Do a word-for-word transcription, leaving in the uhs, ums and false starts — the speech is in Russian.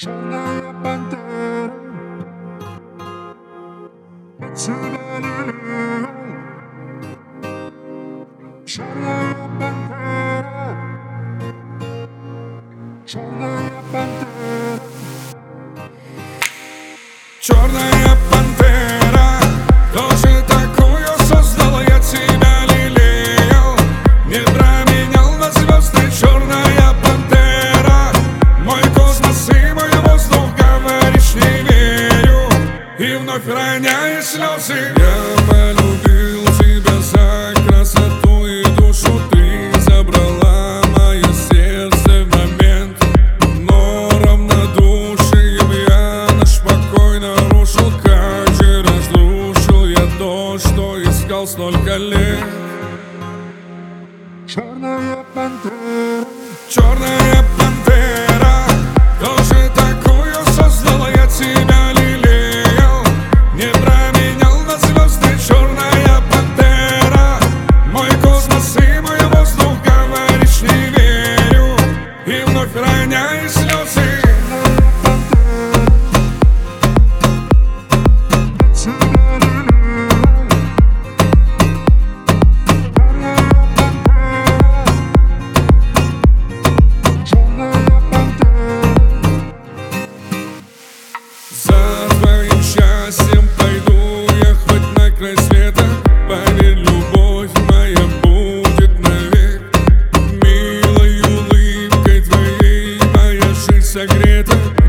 Черная пантера, я тебя лелею. Черная пантера, черная пантера, черная пантера, кто же такую создал, я тебя лелеял, не променял на звезды. Черная пантера, мой космос и мой воздух, говоришь, не верю, и вновь роняешь слезы. Я полюбил тебя за красоту и душу, ты забрала мое сердце в момент, но равнодушием я наш покой нарушил. Как же разрушил я то, что искал столько лет. Черная пантера, черная пантера, кто же такую создал, я тебя лелеял, не променял на звезды. Черная пантера, мой космос и мой воздух, говоришь, не верю, и вновь роняешь слезы. Счастьем пойду я хоть на край света, поверь, любовь моя будет навек. Милой улыбкой твоей моя жизнь согрета.